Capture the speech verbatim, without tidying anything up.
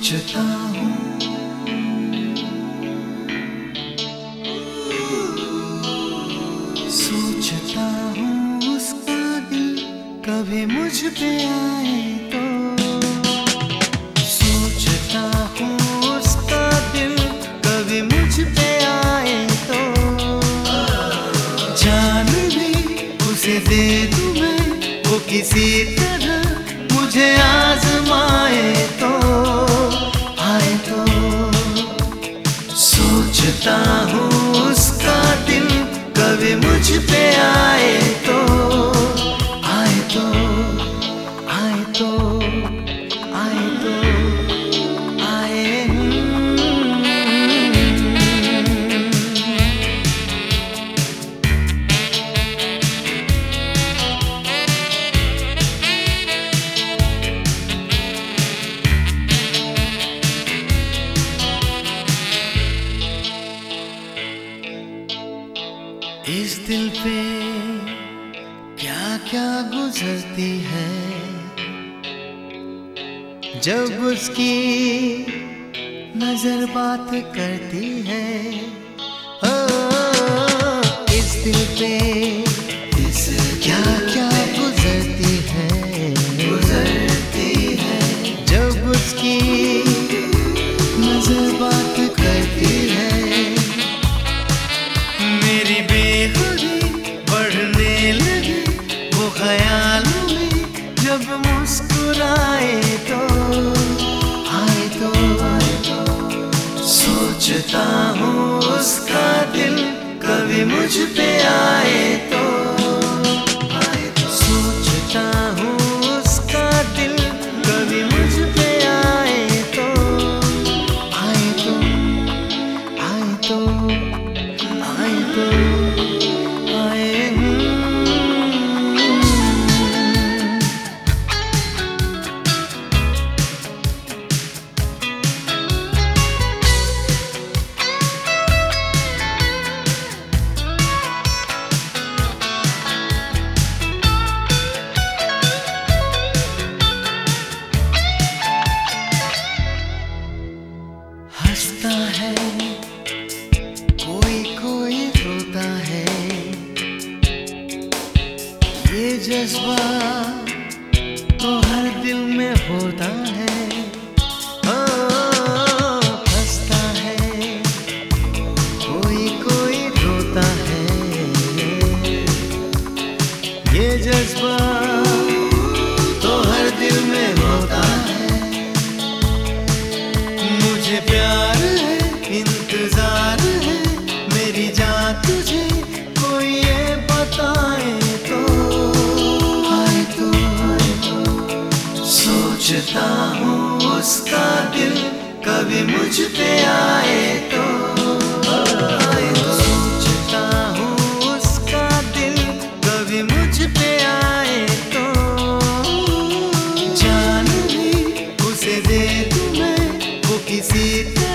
सोचता हूँ सोचता हूँ उसका दिल कभी मुझ पे आए तो। सोचता हूँ उसका दिल कभी मुझ पे आए तो। जान भी उसे दे दूँ मैं, वो किसी तरह मुझे आजमाए तो। आए तो सोचता हूँ उसका दिल कभी मुझ पे आए तो। आए तो आए तो आए तो आए। इस दिल पे क्या क्या गुजरती है जब उसकी नजर बात करती है। ओ, इस दिल पे इस क्या क्या गुजरती है गुजरती है जब उसकी नजर बात करती है। मेरी बेखुदी बढ़ने लगी वो ख्यालों में जब मुस्कुराए तो। आए तो आए तो सोचता हूँ उसका दिल कभी मुझ पे आए तो। आए तो सोचता हूँ उसका दिल कभी मुझ पे आए तो। आए तो आए तो आए तो आए। हंसता है कोई कोई रोता है, ये जज्बा तो हर दिल में होता है। ओ, हंसता है कोई कोई रोता है, ये जज्बा तो हर दिल में होता है। मुझे प्यार है इंतजार है मेरी जान तुझे कोई ये बताए तो। आए तो आए तो सोचता हूँ उसका दिल कभी मुझ पे आए तो। आए तो सोचता हूँ उसका दिल कभी मुझ पे आए तो। जान भी उसे दे दूँ मैं, वो किसी